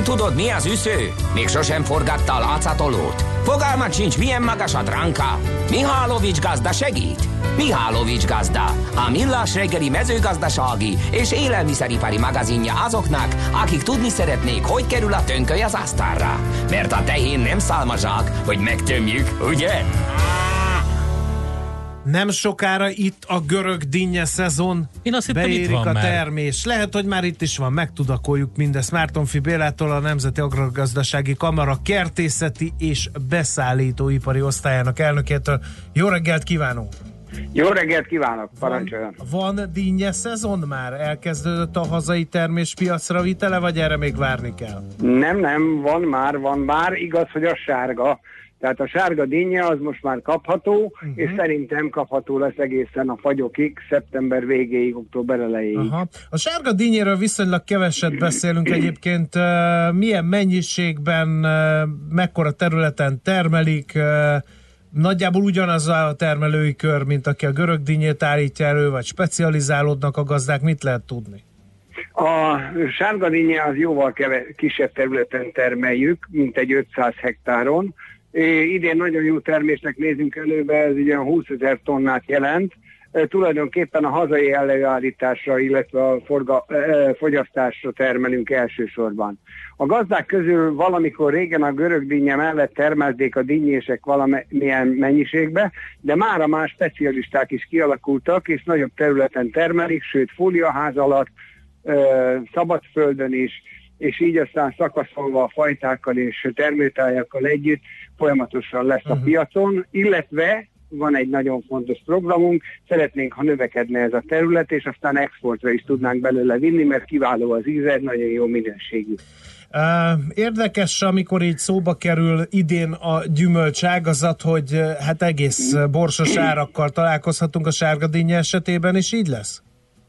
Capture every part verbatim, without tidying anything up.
Nem tudod, mi az üsző? Még sosem forgatta a látszatolót? Fogalmat sincs, milyen magas a dránka? Mihálovics gazda segít? Mihálovics gazda, a millás reggeli mezőgazdasági és élelmiszeripari magazinja azoknak, akik tudni szeretnék, hogy kerül a tönköly az asztalra. Mert a tehén nem szálmazsák, hogy megtömjük, ugye? Nem sokára itt a görög dinnye szezon. Én azt hittem, beérik itt van a már. termés. Lehet, hogy már itt is van, megtudakoljuk mindezt. Mártonffy Bélától, a Nemzeti Agrárgazdasági Kamara kertészeti és beszállítóipari osztályának elnökétől. Jó reggelt kívánunk! Jó reggelt kívánok, parancsoljon! Van, van dinnye szezon már? Elkezdődött a hazai termés piacra vitele, vagy erre még várni kell? Nem, nem, van már, van már, igaz, hogy a sárga. Tehát a sárga dinnye az most már kapható, uh-huh. és szerintem kapható lesz egészen a fagyokig, szeptember végéig, október elejéig. Aha. A sárga dinnyéről viszonylag keveset beszélünk egyébként. Milyen mennyiségben, mekkora területen termelik? Nagyjából ugyanaz a termelői kör, mint aki a görög dinnyét állítja elő, vagy specializálódnak a gazdák, mit lehet tudni? A sárga dinnye az jóval keve, kisebb területen termeljük, mint egy ötszáz hektáron. É, idén nagyon jó termésnek nézünk előbe, ez ugye húszezer tonnát jelent. E, tulajdonképpen a hazai előállításra, illetve a forga, e, fogyasztásra termelünk elsősorban. A gazdák közül valamikor régen a görög dinnye mellett termelték a dinnyések valamilyen mennyiségbe, de mára más specialisták is kialakultak, és nagyobb területen termelik, sőt fóliaház alatt, e, szabadföldön is, és így aztán szakaszolva a fajtákkal és termőtájakkal együtt folyamatosan lesz a piacon, illetve van egy nagyon fontos programunk, szeretnénk, ha növekedne ez a terület, és aztán exportra is tudnánk belőle vinni, mert kiváló az íze, nagyon jó minőségű. Érdekes, amikor így szóba kerül idén a gyümölcságazat, hogy hát egész borsos árakkal találkozhatunk a sárga dinnye esetében, és így lesz?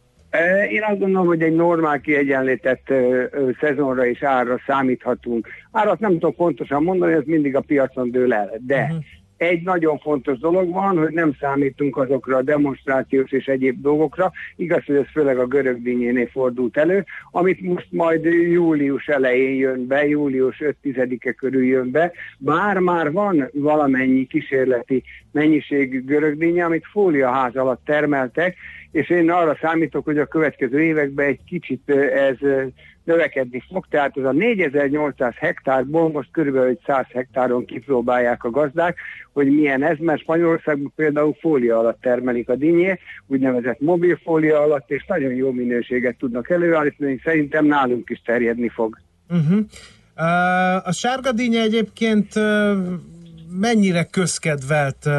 Én azt gondolom, hogy egy normál kiegyenlített szezonra és árra számíthatunk. Árat nem tudom pontosan mondani, ez mindig a piacon dől el, de uh-huh. egy nagyon fontos dolog van, hogy nem számítunk azokra a demonstrációs és egyéb dolgokra. Igaz, hogy ez főleg a görög dinnyénél fordult elő, amit most majd július elején jön be, július ötödike körül jön be, bár már van valamennyi kísérleti mennyiségű görög dinnye, amit fóliaház alatt termeltek, és én arra számítok, hogy a következő években egy kicsit ez növekedni fog, tehát az a négyezer-nyolcszáz hektárból most körülbelül száz hektáron kipróbálják a gazdák, hogy milyen ez, mert Spanyolországban például fólia alatt termelik a dinnyét, úgynevezett mobil fólia alatt, és nagyon jó minőséget tudnak előállítani, szerintem nálunk is terjedni fog. Uh-huh. Uh, a sárga dinnye egyébként uh, mennyire közkedvelt uh,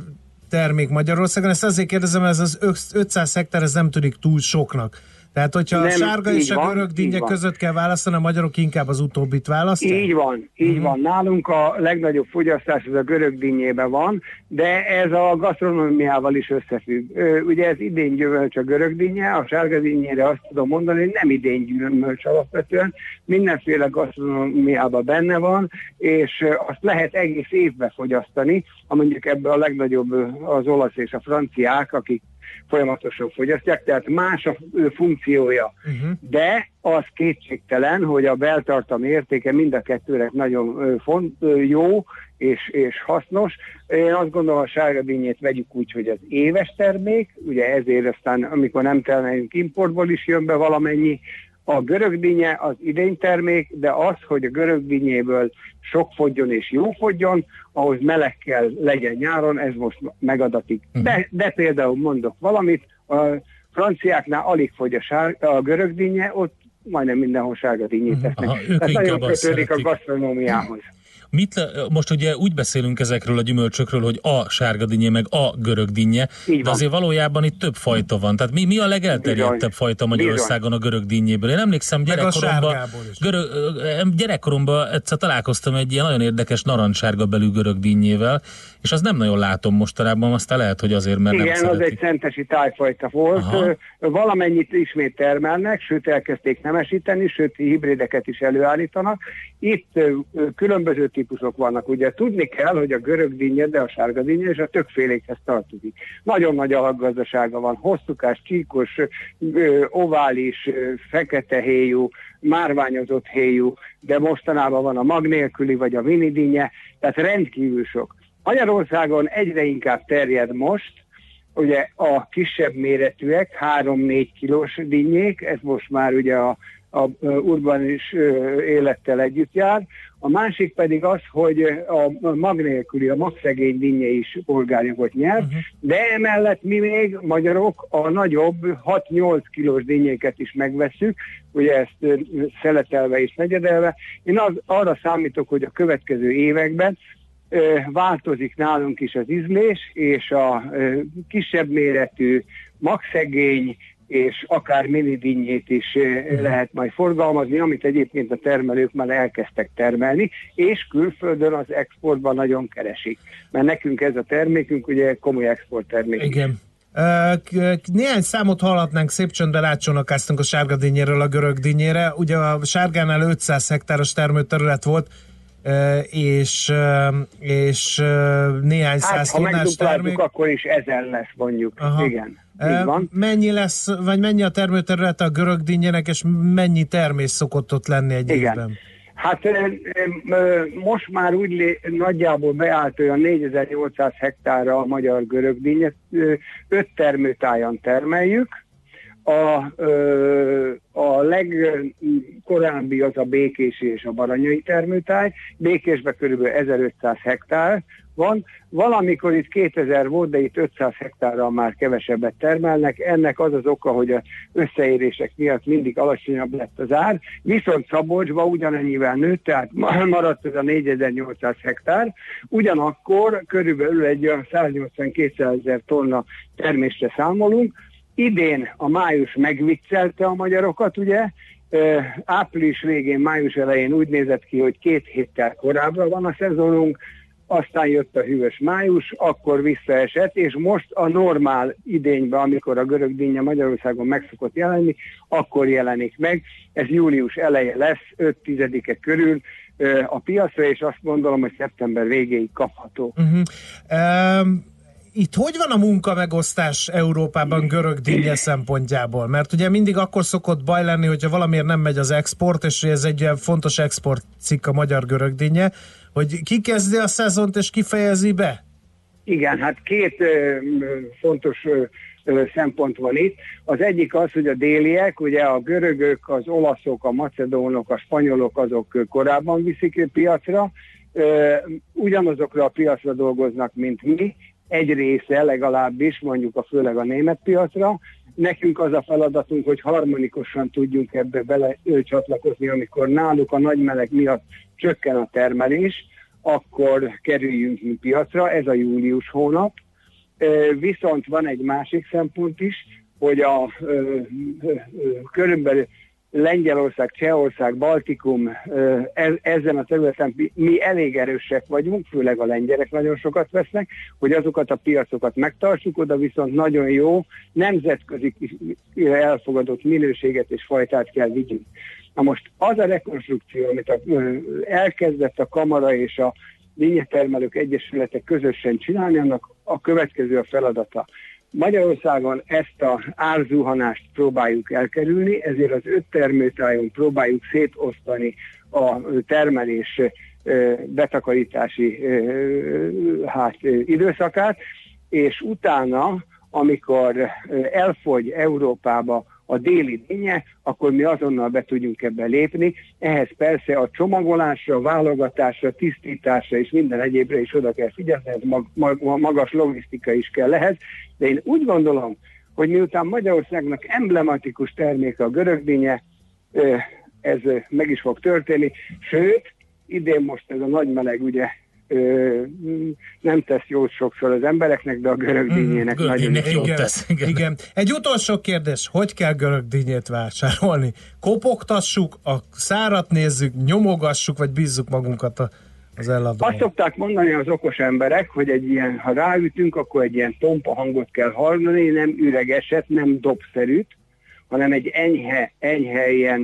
termék Magyarországon? Ezt azért kérdezem, ez az ötszáz hektár, ez nem tűnik túl soknak. Tehát, hogyha nem, a sárga és a görög dinnye között kell választani, a magyarok inkább az utóbbit választják? Így van, így uh-huh. van. Nálunk a legnagyobb fogyasztás az a görög dinnyében van, de ez a gasztronómiával is összefügg. Ugye ez idén gyümölcs a görög dinnye, a sárga dinnyére azt tudom mondani, hogy nem idén gyümölcs alapvetően, mindenféle gasztronómiában benne van, és azt lehet egész évben fogyasztani, mondjuk ebben a legnagyobb az olasz és a franciák, akik folyamatosan fogyasztják, tehát más a funkciója. Uh-huh. De az kétségtelen, hogy a beltartalmi értéke mind a kettőnek nagyon font, jó és, és hasznos. Én azt gondolom, a sárga dinnyét vegyük úgy, hogy az éves termék, ugye ezért aztán, amikor nem termelünk, importból is jön be valamennyi. A görög dinnye az idénytermék, de az, hogy a görög dinnyéből sok fogjon és jó fogjon, ahhoz meleg kell legyen nyáron, ez most megadatik. De, de például mondok valamit, a franciáknál alig fogy a, sár, a görög dinnye, ott majdnem mindenhol sárga dinnyét tesznek. Aha, Tehát nagyon kötődik a gasztronómiához. Mit le, most ugye úgy beszélünk ezekről a gyümölcsökről, hogy a sárga dinnye, meg a görög dinnye, de azért valójában itt több fajta van. Tehát mi, mi a legelterjedtebb Bizony. fajta Magyarországon a görög dinnyéből? Én emlékszem, gyerekkoromban, görög, gyerekkoromban egyszer találkoztam egy ilyen nagyon érdekes narancssárga belű görög dinnyével, és az nem nagyon látom mostanában, aztán lehet, hogy azért, mert Igen, nem szeretik. az egy szentesi tájfajta volt. Aha. Valamennyit ismét termelnek, sőt elkezdték nemesíteni, sőt hibrideket is előállítanak. Itt különböző típusok vannak. Ugye tudni kell, hogy a görög dinnye, de a sárga dinnye és a többfélékhez tartozik. Nagyon nagy alakgazdasága van, hosszúkás, csíkos, ovális, fekete héjú, márványozott héjú, de mostanában van a mag nélküli vagy a mini dinnye, tehát rendkívül sok. Magyarországon egyre inkább terjed most, ugye a kisebb méretűek, három-négy kilós dinnyék, ez most már ugye a, a urbanis élettel együtt jár. A másik pedig az, hogy a mag nélküli, a magszegény dinnye is polgárjogot nyert, uh-huh. de emellett mi még magyarok a nagyobb hat-nyolc kilós dinnyéket is megvesszük, ugye ezt szeletelve és negyedelve. Én az, arra számítok, hogy a következő években változik nálunk is az ízlés, és a kisebb méretű, magszegény és akár mini dinnyét is lehet majd forgalmazni, amit egyébként a termelők már elkezdtek termelni, és külföldön az exportban nagyon keresik. Mert nekünk ez a termékünk ugye komoly exporttermék. Igen. Néhány számot hallhatnánk, szép csöndben átcsónakáztunk a sárga dinnyéről a görög dinnyére. Ugye a sárgánál ötszáz hektáros termőterület volt, és, és néhány száz hát, tonnás termék. Akkor is ezer lesz mondjuk. Aha. Igen. Van. Mennyi lesz, vagy mennyi a termőterülete a görög dinnyének, és mennyi termés szokott ott lenni egy Igen. évben? Hát most már úgy lé, nagyjából beállt olyan négyezer-nyolcszáz hektárra a magyar görög dinnyet, öt termőtájan termeljük. A, a legkorábbi az a Békési és a Baranyai termőtáj. Békésben körülbelül ezerötszáz hektár van. Valamikor itt kétezer volt, de itt ötszáz hektárral már kevesebbet termelnek. Ennek az az oka, hogy az összeérések miatt mindig alacsonyabb lett az ár. Viszont Szabolcsban ugyanennyivel nőtt, tehát maradt ez a négyezer-nyolcszáz hektár. Ugyanakkor körülbelül egy száznyolcvan-kétszázezer tonna termésre számolunk. Idén a május megviccelte a magyarokat, ugye, április végén, május elején úgy nézett ki, hogy két héttel korábbra van a szezonunk, aztán jött a hűvös május, akkor visszaesett, és most a normál idényben, amikor a görög dinnye Magyarországon meg szokott jelenni, akkor jelenik meg. Ez július eleje lesz, öt-tizedike körül a piacra, és azt gondolom, hogy szeptember végéig kapható. Uh-huh. Um... Itt hogy van a munkamegosztás Európában görög dinnye szempontjából? Mert ugye mindig akkor szokott baj lenni, hogyha valamiért nem megy az export, és ez egy ilyen fontos exportcikk a magyar görög dinnye, hogy ki kezdi a szezont és ki fejezi be? Igen, hát két ö, fontos ö, ö, szempont van itt. Az egyik az, hogy a déliek, ugye a görögök, az olaszok, a macedónok, a spanyolok, azok korábban viszik piacra, ö, ugyanazokra a piacra dolgoznak, mint mi, egy része legalábbis, mondjuk a főleg a német piacra. Nekünk az a feladatunk, hogy harmonikusan tudjunk ebbe bele csatlakozni, amikor náluk a nagy meleg miatt csökken a termelés, akkor kerüljünk mi piacra, ez a július hónap. Viszont van egy másik szempont is, hogy a körülbelül Lengyelország, Csehország, Baltikum, ezen a területen mi elég erősek vagyunk, főleg a lengyelek nagyon sokat vesznek, hogy azokat a piacokat megtartsuk, oda viszont nagyon jó, nemzetközi elfogadott minőséget és fajtát kell vigyünk. Na most az a rekonstrukció, amit a, elkezdett a Kamara és a Dinnyetermelők Egyesületek közösen csinálni, annak a következő a feladata. Magyarországon ezt az árzuhanást próbáljuk elkerülni, ezért az öt termőtájon próbáljuk szétosztani a termelés betakarítási hát, időszakát, és utána, amikor elfogy Európába a déli dinnye, akkor mi azonnal be tudjunk ebbe lépni. Ehhez persze a csomagolásra, válogatásra, tisztításra és minden egyébre is oda kell figyelni, ez mag, mag, magas logisztika is kell ehhez, de én úgy gondolom, hogy miután Magyarországnak emblematikus terméke a görög dinnye, ez meg is fog történni, sőt, idén most ez a nagy meleg ugye Ö, nem tesz jót sokszor az embereknek, de a görög dinnyének mm, nagyon jót tesz. Igen. Igen. Egy utolsó kérdés, hogy kell görög dinnyét vásárolni? Kopogtassuk, a szárat nézzük, nyomogassuk, vagy bízzuk magunkat a, az eladóban? Azt szokták mondani az okos emberek, hogy egy ilyen, ha ráütünk, akkor egy ilyen tompa hangot kell hallani, nem üregeset, nem dobszerűt, hanem egy enyhe, enyhe ilyen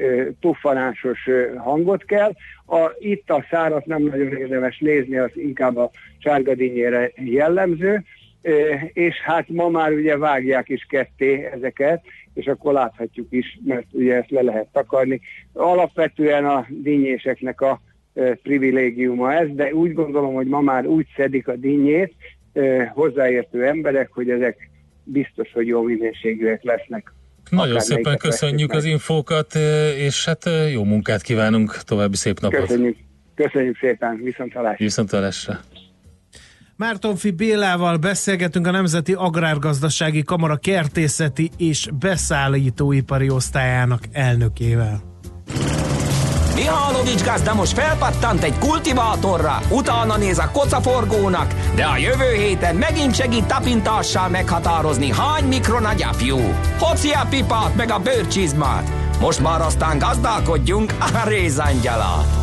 puffanásos hangot kell. A, itt a szárat nem nagyon érdemes nézni, az inkább a sárgadínyére jellemző, és hát ma már ugye vágják is ketté ezeket, és akkor láthatjuk is, mert ugye ezt le lehet takarni. Alapvetően a dinnyéseknek a privilégiuma ez, de úgy gondolom, hogy ma már úgy szedik a dinnyét hozzáértő emberek, hogy ezek biztos, hogy jó minőségűek lesznek. Nagyon szépen köszönjük az infókat, és hát jó munkát kívánunk, további szép napot. Köszönjük, köszönjük szépen, viszonthallásra. Viszonthallásra. Mártonffy Bélával beszélgetünk, a Nemzeti Agrárgazdasági Kamara kertészeti és beszállítóipari osztályának elnökével. Mihálovics gazda most felpattant egy kultivátorra, utána néz a kocaforgónak, de a jövő héten megint segít tapintással meghatározni, hány mikron a gyapjú. Hoci a pipát meg a bőrcsizmát. Most már aztán gazdálkodjunk a rézangyala.